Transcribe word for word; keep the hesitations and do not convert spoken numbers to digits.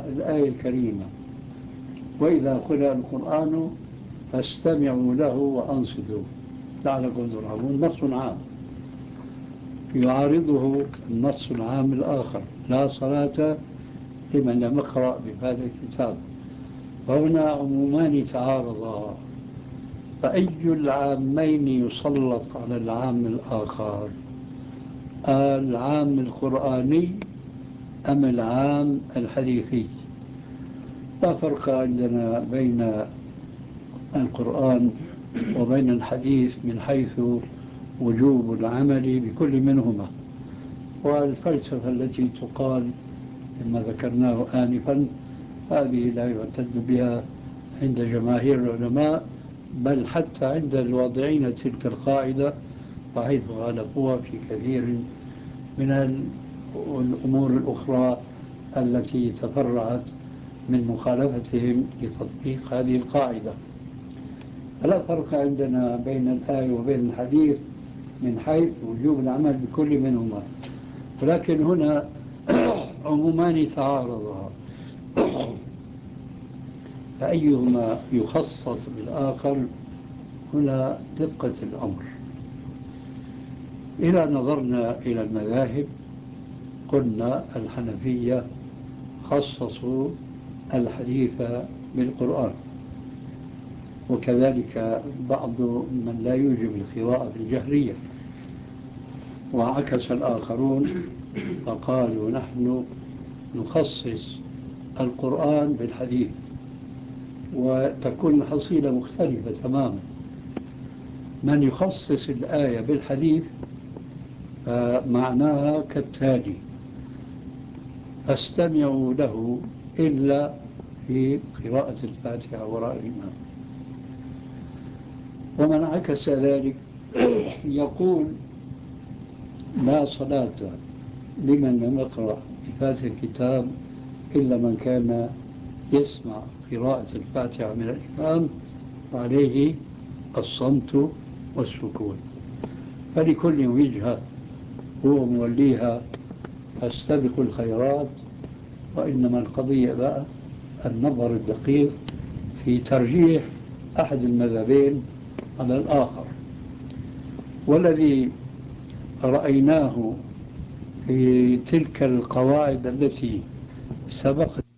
الآية الكريمة: وإذا قرأ القرآن فاستمعوا له وأنصتوا لعلكم ترحمون، نص عام يعارضه النص العام الآخر: لا صلاة لمن لم يقرأ بهذا الكتاب. فهنا عمومان تعارضا، فأي العامين يسلط على العام الآخر؟ العام القرآني أم العام الحديثي؟ لا فرق عندنا بين القرآن وبين الحديث من حيث وجوب العمل بكل منهما. والفلسفة التي تقال مما ذكرناه آنفا هذه لا يعتد بها عند جماهير العلماء، بل حتى عند الواضعين تلك القاعدة وحيث غالبوها في كثير من الأمور الأخرى التي تفرعت من مخالفتهم لتطبيق هذه القاعدة. فلا فرق عندنا بين الآية وبين الحديث من حيث وجوب العمل بكل منهما، ولكن هنا عمومان تعارضا، فأيهما يخصص بالآخر؟ هنا دقة الأمر. إذا نظرنا إلى المذاهب قلنا الحنفية خصصوا الحديث بالقرآن، وكذلك بعض من لا يوجب القراءة بالجهرية، وعكس الآخرون فقالوا نحن نخصص القرآن بالحديث، وتكون الحصيلة مختلفة تماما. من يخصص الآية بالحديث فمعناها كالتالي: فاستمعوا له إلا في قراءة الفاتحة وراء الإمام. ومن عكس ذلك يقول لا صلاة لمن لم يقرأ بفاتحة الكتاب إلا من كان يسمع قراءة الفاتحة من الإمام، وعليه الصمت والسكون. فلكل وجهة هو موليها، فاستبقوا الخيرات. وإنما القضية بقى النظر الدقيق في ترجيح أحد المذهبين على الآخر. والذي رأيناه في تلك القواعد التي سبق